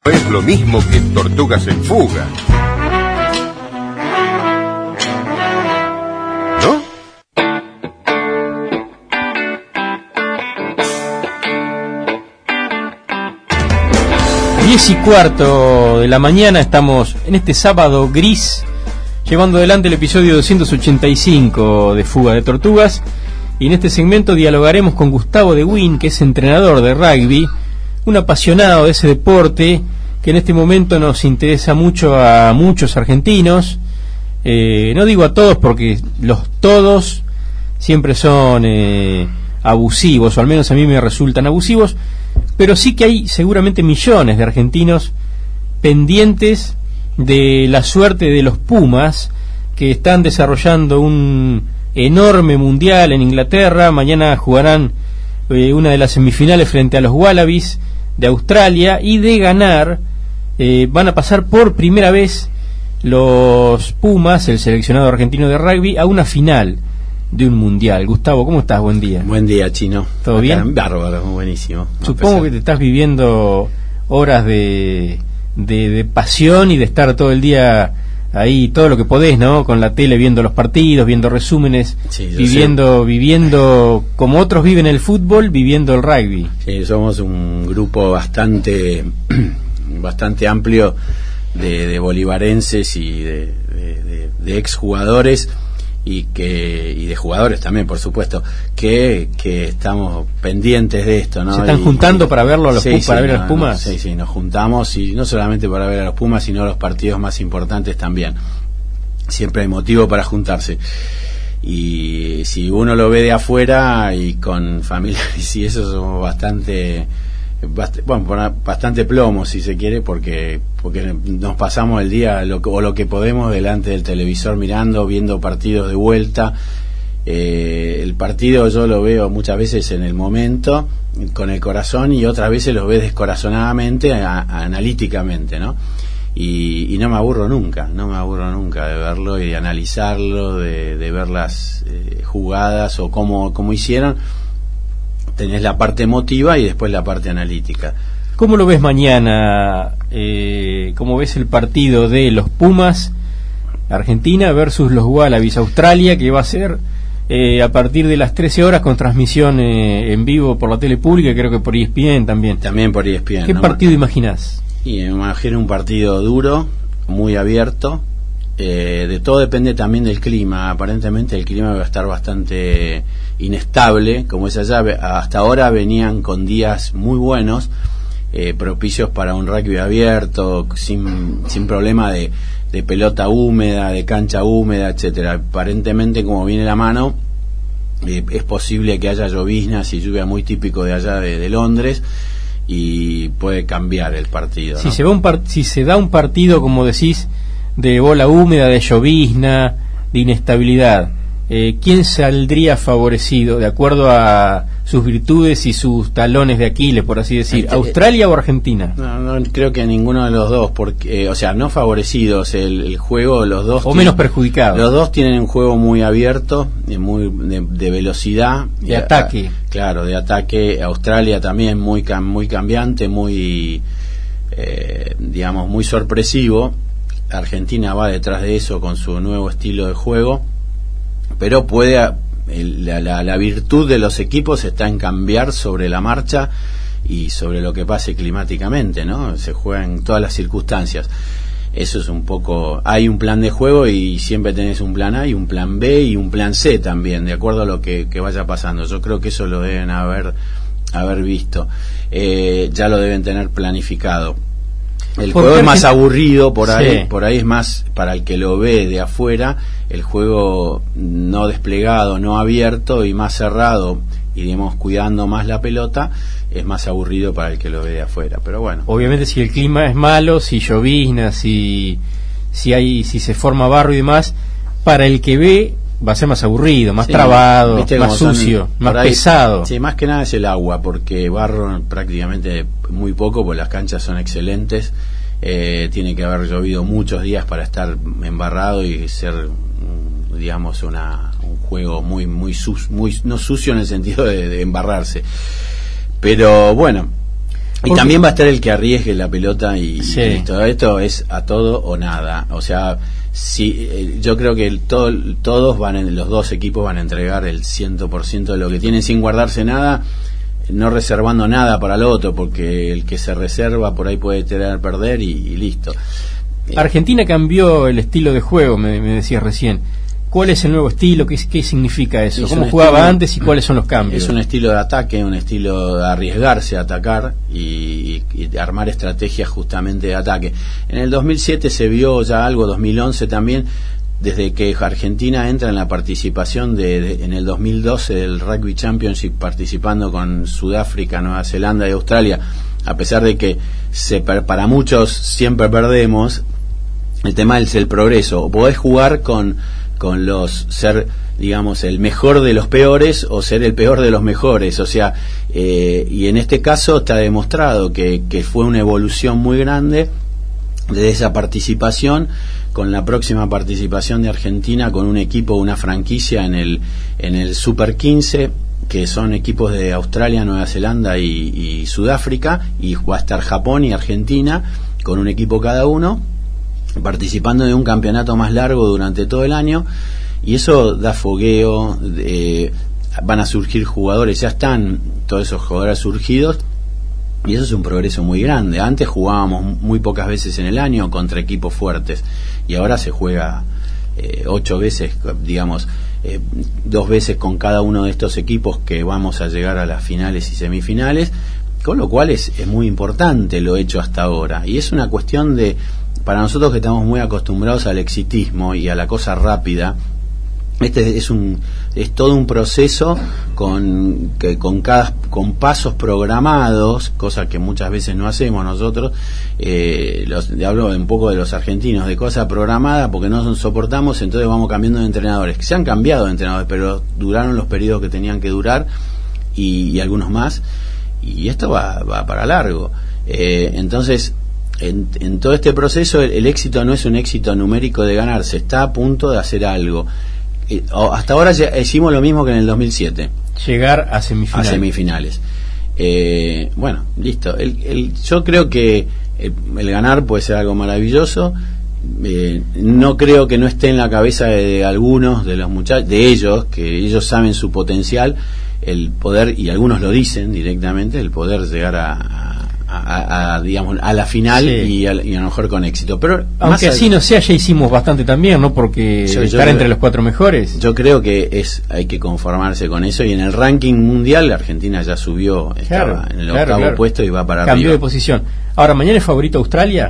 Es lo mismo que Tortugas en Fuga, ¿no? 10:15 de la mañana, estamos en este sábado gris, llevando adelante el episodio 285 de Fuga de Tortugas, y en este segmento dialogaremos con Gustavo de Win, que es entrenador de rugby, un apasionado de ese deporte que en este momento nos interesa mucho a muchos argentinos. No digo a todos porque los todos siempre son abusivos, o al menos a mí me resultan abusivos, pero sí que hay seguramente millones de argentinos pendientes de la suerte de los Pumas, que están desarrollando un enorme mundial en Inglaterra. Mañana jugarán una de las semifinales frente a los Wallabies de Australia, y de ganar van a pasar por primera vez los Pumas, el seleccionado argentino de rugby, a una final de un mundial. Gustavo, ¿cómo estás? Buen día. Buen día, Chino. ¿Todo bien? Bárbaro, buenísimo. Supongo que te estás viviendo horas de pasión y de estar todo el día ahí, todo lo que podés, ¿no? Con la tele, viendo los partidos, viendo resúmenes, sí, viviendo como otros viven el fútbol, viviendo el rugby. Sí, somos un grupo bastante amplio de bolivarenses y de exjugadores y de jugadores también, por supuesto, que estamos pendientes de esto, ¿no? ¿Se están juntando para verlo a los para ver a los Pumas? Sí, nos juntamos, y no solamente para ver a los Pumas, sino a los partidos más importantes también. Siempre hay motivo para juntarse. Y si uno lo ve de afuera y con familiares y eso, somos bastante plomo, si se quiere, porque nos pasamos el día lo que podemos delante del televisor viendo partidos de vuelta. El partido yo lo veo muchas veces en el momento con el corazón, y otras veces lo veo descorazonadamente, analíticamente, ¿no? Y no me aburro nunca de verlo y de analizarlo, de ver las jugadas o cómo hicieron. Tenés la parte emotiva y después la parte analítica. ¿Cómo lo ves mañana? ¿Cómo ves el partido de los Pumas Argentina versus los Wallabies Australia, que va a ser a partir de las 13 horas con transmisión en vivo por la tele pública, creo que por ESPN también? También por ESPN. ¿Qué partido imaginás? Y me imagino un partido duro, muy abierto. De todo depende también del clima. Aparentemente el clima va a estar bastante inestable, como es allá. Hasta ahora venían con días muy buenos, propicios para un rugby abierto, sin problema de pelota húmeda, de cancha húmeda, etcétera. Aparentemente, como viene la mano, es posible que haya lloviznas y lluvia, muy típico de allá de Londres, y puede cambiar el partido, si ¿no? Si se da un partido, como decís, de bola húmeda, de llovizna, de inestabilidad, ¿quién saldría favorecido de acuerdo a sus virtudes y sus talones de Aquiles, por así decir? ¿Australia o Argentina? No creo que ninguno de los dos, porque no favorecidos, el juego, los dos, o menos perjudicados. Los dos tienen un juego muy abierto, muy de velocidad, de ataque. Claro, de ataque. Australia también muy cambiante, muy muy sorpresivo. Argentina va detrás de eso con su nuevo estilo de juego, pero la virtud de los equipos está en cambiar sobre la marcha y sobre lo que pase climáticamente, ¿no? Se juega en todas las circunstancias. Eso es un poco, hay un plan de juego y siempre tenés un plan A y un plan B y un plan C también, de acuerdo a lo que vaya pasando. Yo creo que eso lo deben haber visto, ya lo deben tener planificado. El juego es más aburrido por ahí, sí. Por ahí es más para el que lo ve de afuera, el juego no desplegado, no abierto y más cerrado, y digamos cuidando más la pelota, es más aburrido para el que lo ve de afuera. Pero bueno, obviamente si el clima es malo, si llovizna, si se forma barro y demás, para el que ve va a ser más aburrido, más trabado, más sucio, más pesado. Sí, más que nada es el agua, porque barro prácticamente muy poco, porque las canchas son excelentes. Tiene que haber llovido muchos días para estar embarrado y ser, digamos, un juego muy no sucio en el sentido de embarrarse. Pero bueno, Y también va a estar el que arriesgue la pelota y listo. Esto es a todo o nada. O sea, yo creo que todos los dos equipos van a entregar el 100% de lo que tienen sin guardarse nada, no reservando nada para el otro, porque el que se reserva por ahí puede perder y listo. Argentina cambió el estilo de juego, me decías recién. ¿Cuál es el nuevo estilo? ¿Qué significa eso? ¿Cómo jugaba antes y cuáles son los cambios? Es un estilo de ataque, un estilo de arriesgarse a atacar y armar estrategias justamente de ataque. En el 2007 se vio ya algo, 2011 también, desde que Argentina entra en la participación en el 2012 del Rugby Championship, participando con Sudáfrica, Nueva Zelanda y Australia. A pesar de que para muchos siempre perdemos, el tema es el progreso. O podés jugar con ser, digamos, el mejor de los peores o ser el peor de los mejores. O sea, y en este caso está demostrado que fue una evolución muy grande de esa participación, con la próxima participación de Argentina con un equipo, una franquicia en el Super 15, que son equipos de Australia, Nueva Zelanda y Sudáfrica, y va a estar Japón y Argentina con un equipo cada uno, participando de un campeonato más largo durante todo el año, y eso da fogueo. Van a surgir jugadores, ya están todos esos jugadores surgidos, y eso es un progreso muy grande. Antes jugábamos muy pocas veces en el año contra equipos fuertes, y ahora se juega 8 veces, digamos, 2 veces con cada uno de estos equipos, que vamos a llegar a las finales y semifinales, con lo cual es muy importante lo hecho hasta ahora, y es una cuestión de, para nosotros que estamos muy acostumbrados al exitismo y a la cosa rápida, es todo un proceso con pasos programados, cosa que muchas veces no hacemos nosotros. Hablo un poco de los argentinos, de cosa programada, porque no soportamos, entonces vamos cambiando de entrenadores, que se han cambiado de entrenadores, pero duraron los periodos que tenían que durar, y algunos más, y esto va para largo. Entonces, en todo este proceso el éxito no es un éxito numérico de ganar, se está a punto de hacer algo. Hasta ahora ya hicimos lo mismo que en el 2007, llegar a semifinales. Bueno, listo. Yo creo que el ganar puede ser algo maravilloso. No creo que no esté en la cabeza de algunos de los muchachos, de ellos, que ellos saben su potencial, el poder, y algunos lo dicen directamente, el poder llegar digamos, a la final, sí, y a lo mejor con éxito. Pero aunque así no sea, ya hicimos bastante también, ¿no? Porque estar entre los 4 mejores. Yo creo que hay que conformarse con eso, y en el ranking mundial Argentina ya subió, estaba en el octavo puesto y va para arriba. Cambió de posición. Ahora, ¿mañana es favorito Australia?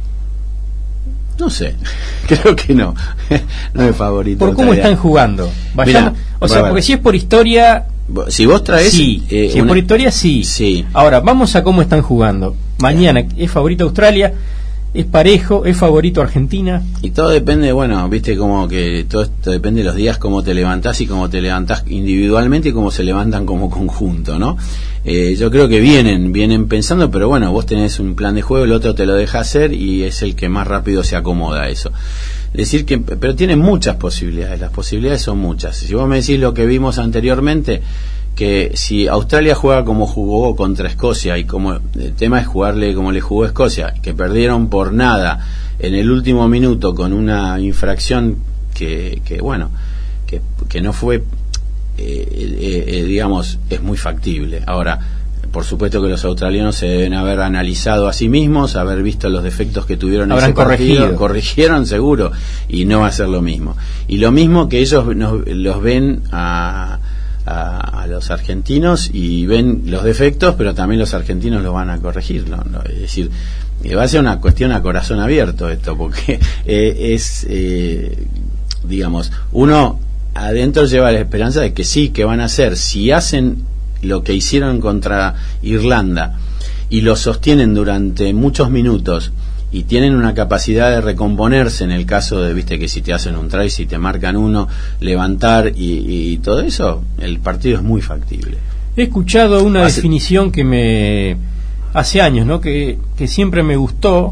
No sé, creo que no. No es favorito. ¿Por cómo están jugando? Mirá, porque si es por historia, si vos traes, sí, si es por historia, sí. Ahora, vamos a cómo están jugando. Mañana es favorito Australia, es parejo, es favorito Argentina. Y todo depende, bueno, viste, como que todo esto depende de los días, cómo te levantás y cómo te levantás individualmente y cómo se levantan como conjunto, ¿no? Yo creo que vienen pensando, pero bueno, vos tenés un plan de juego, el otro te lo deja hacer y es el que más rápido se acomoda a eso. Decir que, pero tienen muchas posibilidades, las posibilidades son muchas. Si vos me decís lo que vimos anteriormente, que si Australia juega como jugó contra Escocia, y como el tema es jugarle como le jugó Escocia, que perdieron por nada en el último minuto con una infracción que no fue, digamos, es muy factible. Ahora, por supuesto que los australianos se deben haber analizado a sí mismos, haber visto los defectos que tuvieron en ese partido, corrigieron seguro, y no va a ser lo mismo. Y lo mismo que ellos los ven a los argentinos y ven los defectos, pero también los argentinos los van a corregir, ¿no? Es decir, va a ser una cuestión a corazón abierto esto, porque digamos, uno adentro lleva la esperanza de que sí, que van a hacer, si hacen lo que hicieron contra Irlanda y lo sostienen durante muchos minutos y tienen una capacidad de recomponerse en el caso de, viste, que si te hacen un try, si te marcan uno, levantar y todo eso, el partido es muy factible. He escuchado una definición que me hace años, ¿no? que siempre me gustó,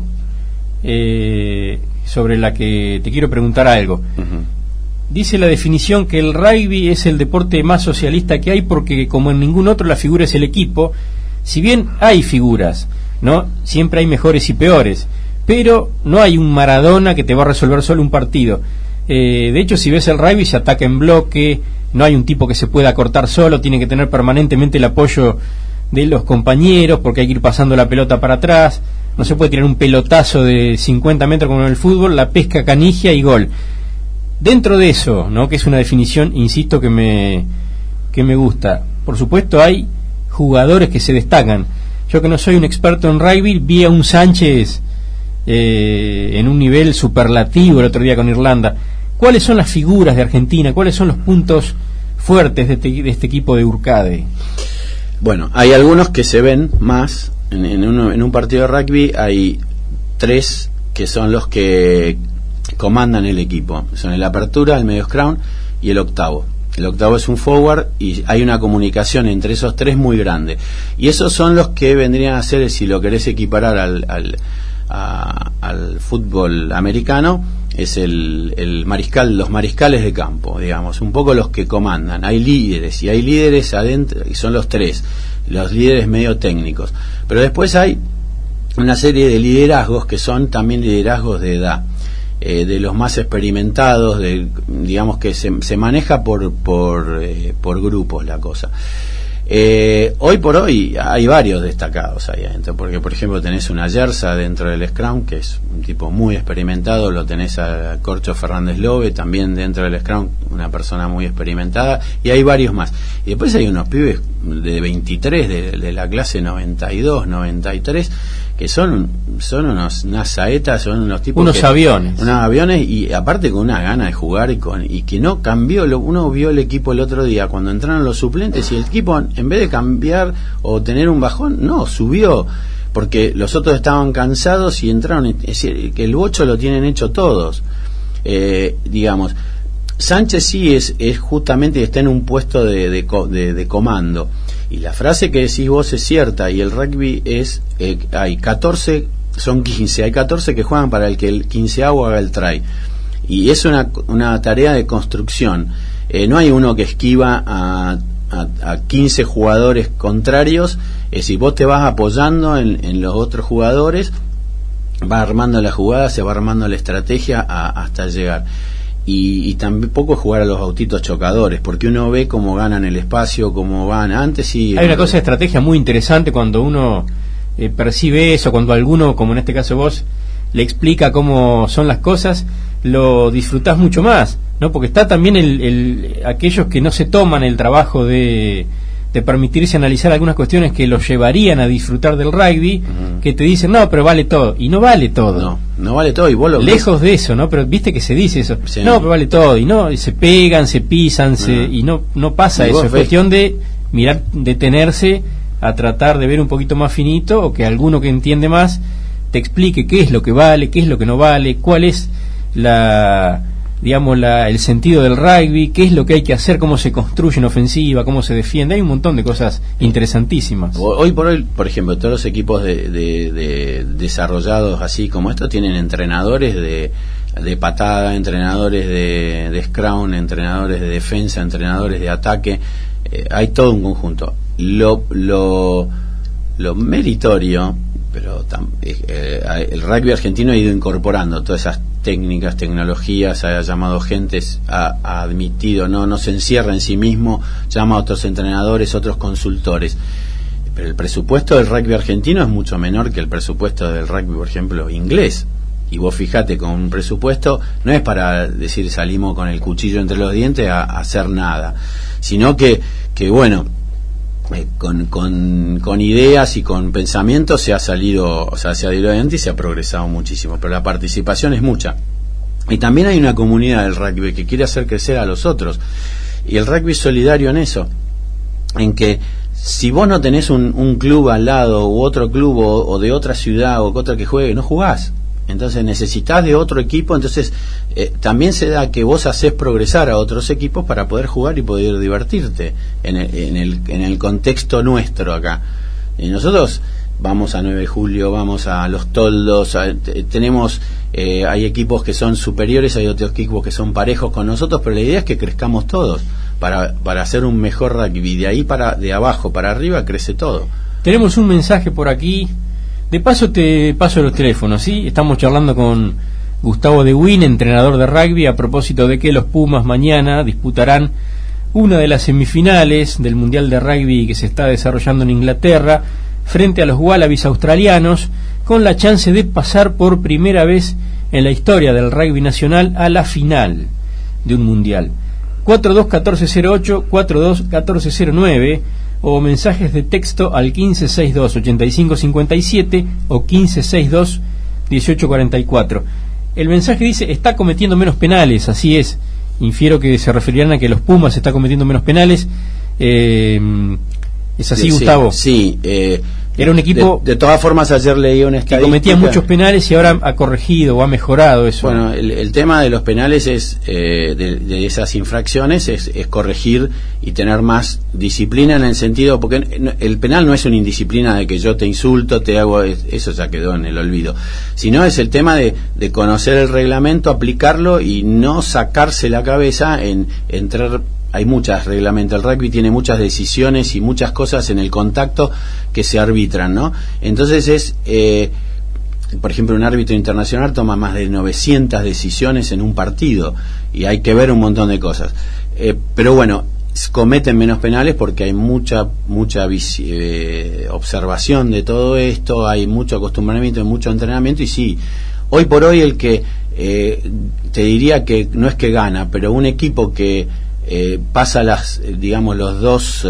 sobre la que te quiero preguntar algo. Dice la definición que el rugby es el deporte más socialista que hay, porque como en ningún otro la figura es el equipo, si bien hay figuras, ¿no? Siempre hay mejores y peores, pero no hay un Maradona que te va a resolver solo un partido. De hecho, si ves el rugby, se ataca en bloque, no hay un tipo que se pueda cortar solo, tiene que tener permanentemente el apoyo de los compañeros, porque hay que ir pasando la pelota para atrás, no se puede tirar un pelotazo de 50 metros como en el fútbol, la pesca canigia y gol. Dentro de eso, ¿no? Que es una definición, insisto, que me gusta. Por supuesto, hay jugadores que se destacan. Yo, que no soy un experto en rugby, vi a un Sánchez en un nivel superlativo el otro día con Irlanda. ¿Cuáles son las figuras de Argentina? ¿Cuáles son los puntos fuertes de este equipo de Urcade? Bueno, hay algunos que se ven más. En un partido de rugby hay 3 que son los que comandan el equipo. Son el apertura, el medio scrum y el octavo. El octavo es un forward y hay una comunicación entre esos 3 muy grande. Y esos son los que vendrían a ser, si lo querés equiparar al fútbol americano, es el mariscal, los mariscales de campo, digamos, un poco los que comandan. Hay líderes adentro, y son los 3, los líderes medio técnicos. Pero después hay una serie de liderazgos que son también liderazgos de edad. De los más experimentados, digamos que se maneja por grupos la cosa. Hoy por hoy hay varios destacados ahí adentro, porque por ejemplo tenés una Yersa dentro del Scrum, que es un tipo muy experimentado, lo tenés a Corcho Fernández Lobe, también dentro del Scrum, una persona muy experimentada, y hay varios más. Y después hay unos pibes de 23, de la clase 92, 93, que son unas saetas, son unos tipos unos aviones, y aparte con una gana de jugar y que no cambió. Uno vio el equipo el otro día cuando entraron los suplentes y el equipo, en vez de cambiar o tener un bajón, no, subió, porque los otros estaban cansados y entraron. Es decir, que el 8 lo tienen hecho todos, digamos. Sánchez sí es justamente, está en un puesto de comando, y la frase que decís vos es cierta, y el rugby es hay 14, son 15, hay 14 que juegan para el que el 15avo haga el try, y es una tarea de construcción. No hay uno que esquiva a 15 jugadores contrarios. Si vos te vas apoyando en los otros jugadores, va armando la jugada, se va armando la estrategia hasta llegar. Y tampoco jugar a los autitos chocadores, porque uno ve cómo ganan el espacio, cómo van antes. Y hay una cosa de estrategia muy interesante cuando uno percibe eso, cuando alguno, como en este caso vos, le explica cómo son las cosas, lo disfrutás mucho más, ¿no? Porque está también aquellos que no se toman el trabajo de permitirse analizar algunas cuestiones que los llevarían a disfrutar del rugby, que te dicen, no, pero vale todo, y no vale todo. No vale todo, y vos lo lejos de eso, ¿no? Pero viste que se dice eso, sí. No, pero vale todo, y no, y se pegan, se pisan, y no pasa eso, es cuestión de mirar, detenerse a tratar de ver un poquito más finito, o que alguno que entiende más te explique qué es lo que vale, qué es lo que no vale, cuál es el sentido del rugby, qué es lo que hay que hacer, cómo se construye en ofensiva, cómo se defiende. Hay un montón de cosas interesantísimas. Hoy por hoy, por ejemplo, todos los equipos de desarrollados así como estos tienen entrenadores de patada, entrenadores de scrum, entrenadores de defensa, entrenadores de ataque. Hay todo un conjunto. Lo meritorio, pero el rugby argentino ha ido incorporando todas esas técnicas, tecnologías, ha llamado gentes, ha admitido, no se encierra en sí mismo, llama a otros entrenadores, otros consultores. Pero el presupuesto del rugby argentino es mucho menor que el presupuesto del rugby, por ejemplo, inglés. Y vos fijate, con un presupuesto no es para decir salimos con el cuchillo entre los dientes a hacer nada, sino que bueno, con ideas y con pensamientos se ha salido adelante y se ha progresado muchísimo, pero la participación es mucha. Y también hay una comunidad del rugby que quiere hacer crecer a los otros, y el rugby es solidario en eso, en que si vos no tenés un club al lado u otro club o de otra ciudad o otra que juegue, no jugás. Entonces necesitas de otro equipo, entonces también se da que vos hacés progresar a otros equipos para poder jugar y poder divertirte en el contexto nuestro acá. Y nosotros vamos a 9 de julio, vamos a los toldos, tenemos hay equipos que son superiores, hay otros equipos que son parejos con nosotros, pero la idea es que crezcamos todos para hacer un mejor rugby. De ahí de abajo para arriba crece todo. Tenemos un mensaje por aquí. De paso te paso los teléfonos, ¿sí? Estamos charlando con Gustavo de Win, entrenador de rugby, a propósito de que los Pumas mañana disputarán una de las semifinales del Mundial de Rugby que se está desarrollando en Inglaterra frente a los Wallabies australianos, con la chance de pasar por primera vez en la historia del rugby nacional a la final de un Mundial. 421408, 421409 o mensajes de texto al 1562-8557 o 1562-1844. El mensaje dice: está cometiendo menos penales. Así es, infiero que se referirán a que los Pumas está cometiendo menos penales. ¿Es así, sí, Gustavo? Sí, era un equipo de todas formas, ayer leí una estadística que cometía muchos penales y ahora ha corregido o ha mejorado eso. Bueno, el tema de los penales es de esas infracciones es corregir y tener más disciplina, en el sentido, porque el penal no es una indisciplina de que yo te insulto, te hago, eso ya quedó en el olvido, sino es el tema de conocer el reglamento, aplicarlo y no sacarse la cabeza en entrar. Hay muchos reglamentos, el rugby tiene muchas decisiones y muchas cosas en el contacto que se arbitran, ¿no? Entonces por ejemplo, un árbitro internacional toma más de 900 decisiones en un partido y hay que ver un montón de cosas. Pero bueno, cometen menos penales porque hay mucha observación de todo esto, hay mucho acostumbramiento, hay mucho entrenamiento, y sí, hoy por hoy el que te diría que no es que gana, pero un equipo que pasa los dos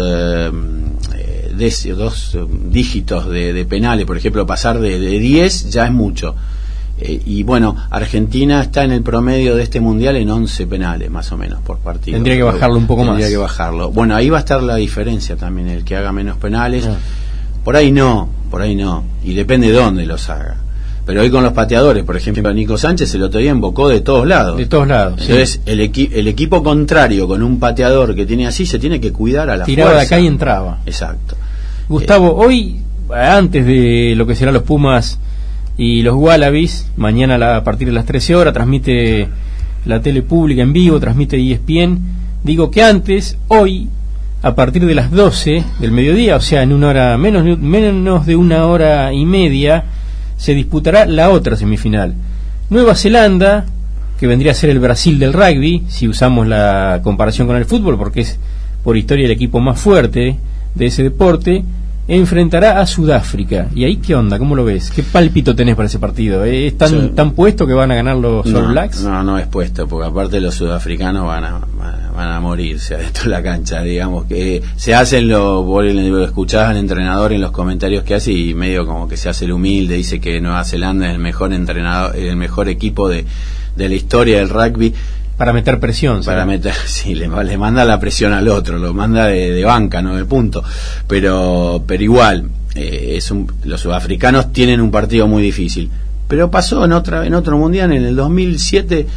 dígitos de penales, por ejemplo, pasar de 10 ya es mucho. Y bueno, Argentina está en el promedio de este mundial en 11 penales más o menos por partido. Tendría que bajarlo un poco más. Tendría que bajarlo. Bueno, ahí va a estar la diferencia también, el que haga menos penales. Por ahí no, y depende de dónde los haga. Pero hoy con los pateadores, por ejemplo, Nico Sánchez el otro día embocó de todos lados. De todos lados. Entonces, sí. el equipo contrario con un pateador que tiene así se tiene que cuidar a la tiraba fuerza. De acá y entraba. Exacto. Gustavo, hoy, antes de lo que serán los Pumas y los Wallabies, mañana a partir de las 13 horas transmite la tele pública en vivo, transmite ESPN. Digo que antes, hoy, a partir de las 12 del mediodía, o sea, en una hora menos de una hora y media, se disputará la otra semifinal. Nueva Zelanda, que vendría a ser el Brasil del rugby, si usamos la comparación con el fútbol, porque es por historia el equipo más fuerte de ese deporte, enfrentará a Sudáfrica. ¿Y ahí qué onda? ¿Cómo lo ves? ¿Qué pálpito tenés para ese partido? ¿Es tan puesto que van a ganar los All Blacks? No es puesto, porque aparte los sudafricanos van a morirse adentro de la cancha, digamos, que se hacen lo escuchás al entrenador en los comentarios que hace y medio como que se hace el humilde, dice que Nueva Zelanda es el mejor entrenador, el mejor equipo de la historia del rugby. Para meter presión. Sí, le manda la presión al otro, lo manda de banca, no de punto. Pero igual, los sudafricanos tienen un partido muy difícil. Pero pasó en otro mundial, en el 2007,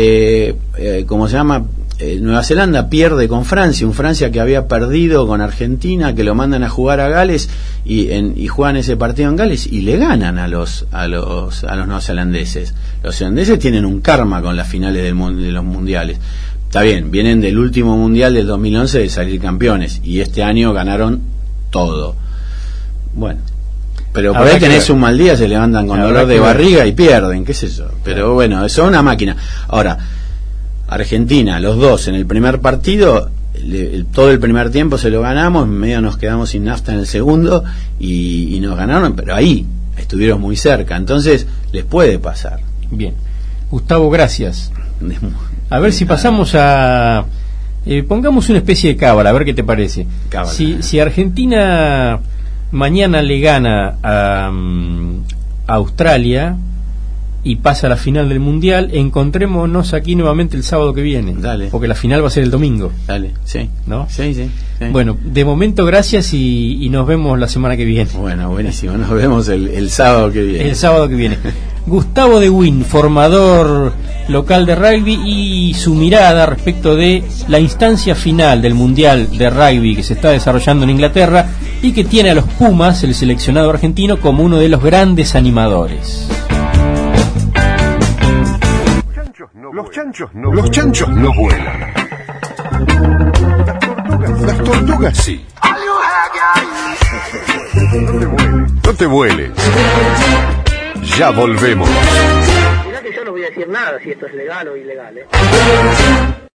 Nueva Zelanda pierde con Francia, un Francia que había perdido con Argentina, que lo mandan a jugar a Gales y juegan ese partido en Gales y le ganan a los neozelandeses. Los zelandeses tienen un karma con las finales de los mundiales. Está bien, vienen del último mundial del 2011 de salir campeones y este año ganaron todo. Bueno, pero por ahí tenés un mal día, se levantan con dolor de barriga y pierden, qué sé yo. Pero bueno, eso es una máquina. Ahora, Argentina, los dos en el primer partido, todo el primer tiempo se lo ganamos, medio nos quedamos sin nafta en el segundo y nos ganaron, pero ahí estuvieron muy cerca, entonces les puede pasar. Bien, Gustavo, gracias. A ver si pasamos a pongamos una especie de cábala, a ver qué te parece. Si Argentina mañana le gana a Australia y pasa a la final del Mundial, encontrémonos aquí nuevamente el sábado que viene. Dale. Porque la final va a ser el domingo. Dale, sí. ¿No? Sí. Bueno, de momento gracias y nos vemos la semana que viene. Bueno, buenísimo, nos vemos el sábado que viene. El sábado que viene. Gustavo de Win, formador local de rugby, y su mirada respecto de la instancia final del Mundial de Rugby que se está desarrollando en Inglaterra y que tiene a los Pumas, el seleccionado argentino, como uno de los grandes animadores. Los chanchos no vuelan. Las tortugas sí. No te vueles. Ya volvemos. Mirá que yo no voy a decir nada si esto es legal o ilegal,